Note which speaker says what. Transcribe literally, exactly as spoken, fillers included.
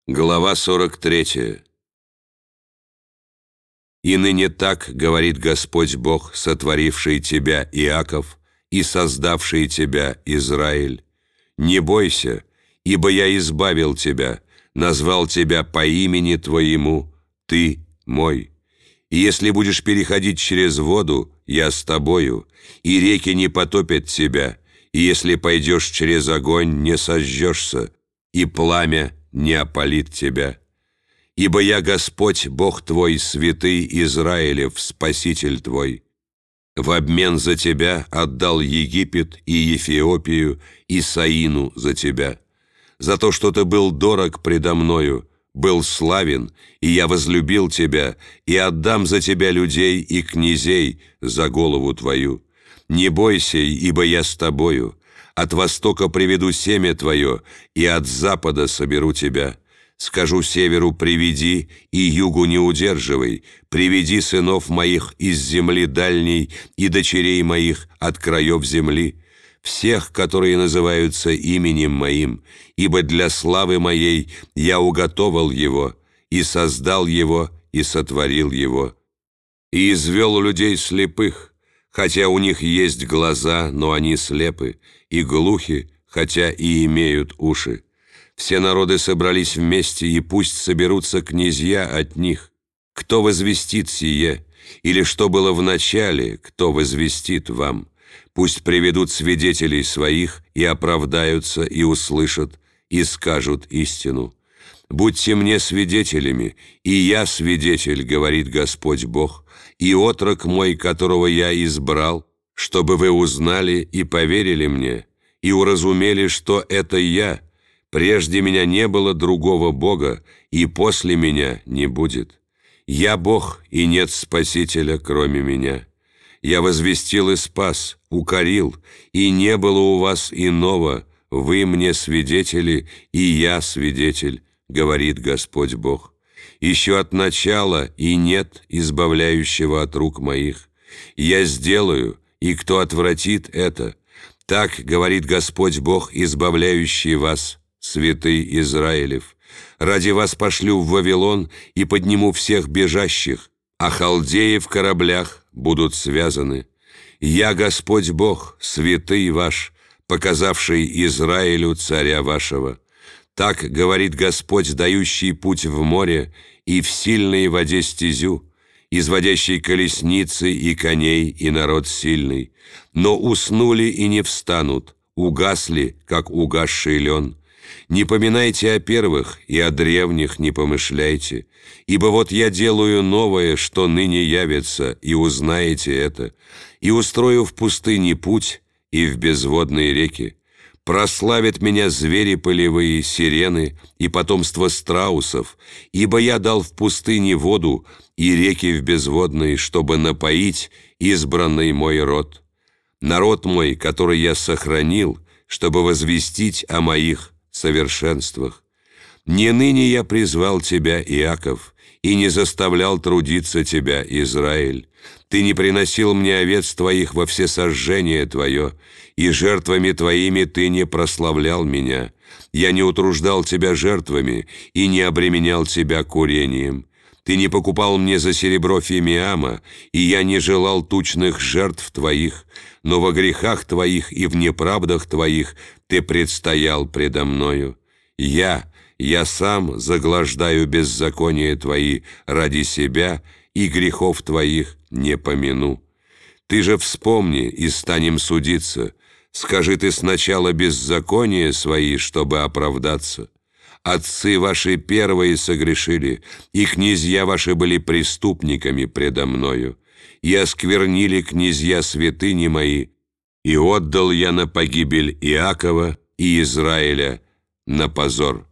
Speaker 1: Глава сорок третья. «И ныне так, говорит Господь Бог, сотворивший тебя, Иаков, и создавший тебя, Израиль: не бойся, ибо я избавил тебя, назвал тебя по имени твоему, ты мой. И если будешь переходить через воду, я с тобою, и реки не потопят тебя, и если пойдешь через огонь, не сожжешься, и пламя не опалит тебя. Ибо я Господь, Бог твой, святый Израилев, Спаситель твой. В обмен за тебя отдал Египет и Эфиопию, и Саину за тебя. За то, что ты был дорог предо мною, был славен, и я возлюбил тебя, и отдам за тебя людей и князей за голову твою. Не бойся, ибо я с тобою. От востока приведу семя твое, и от запада соберу тебя. Скажу северу: приведи, и югу не удерживай. Приведи сынов моих из земли дальней, и дочерей моих от краев земли, всех, которые называются именем моим, ибо для славы моей я уготовал его, и создал его, и сотворил его. И извел людей слепых, хотя у них есть глаза, но они слепы, и глухи, хотя и имеют уши. Все народы собрались вместе, и пусть соберутся князья от них. Кто возвестит сие? Или что было в начале, кто возвестит вам? Пусть приведут свидетелей своих, и оправдаются, и услышат, и скажут истину. Будьте мне свидетелями, и я свидетель, говорит Господь Бог, и отрок мой, которого я избрал, чтобы вы узнали и поверили мне, и уразумели, что это я. Прежде меня не было другого Бога, и после меня не будет. Я Бог, и нет Спасителя, кроме меня. Я возвестил и спас, укорил, и не было у вас иного. Вы мне свидетели, и я свидетель, говорит Господь Бог. Еще от начала и нет избавляющего от рук моих. Я сделаю, и кто отвратит это? Так говорит Господь Бог, избавляющий вас, святый Израилев. Ради вас пошлю в Вавилон и подниму всех бежащих, а халдеи в кораблях будут связаны. Я Господь Бог, святый ваш, показавший Израилю царя вашего. Так говорит Господь, дающий путь в море и в сильной воде стезю, изводящий колесницы и коней и народ сильный. Но уснули и не встанут, угасли, как угасший лен. Не поминайте о первых, и о древних не помышляйте, ибо вот я делаю новое, что ныне явится, и узнаете это, и устрою в пустыне путь и в безводные реки. Прославят меня звери полевые, сирены и потомство страусов, ибо я дал в пустыне воду и реки в безводные, чтобы напоить избранный мой род. Народ мой, который я сохранил, чтобы возвестить о моих совершенствах. Не ныне я призвал тебя, Иаков, и не заставлял трудиться тебя, Израиль. Ты не приносил мне овец твоих во всесожжение твое, и жертвами твоими ты не прославлял меня. Я не утруждал тебя жертвами и не обременял тебя курением. Ты не покупал мне за серебро фимиама, и я не желал тучных жертв твоих, но во грехах твоих и в неправдах твоих ты предстоял предо мною. Я, я сам заглаждаю беззакония твои ради себя, и грехов твоих не помяну. Ты же вспомни, и станем судиться. Скажи ты сначала беззакония свои, чтобы оправдаться. Отцы ваши первые согрешили, и князья ваши были преступниками предо мною. И осквернили князья святыни мои, и отдал я на погибель Иакова и Израиля на позор.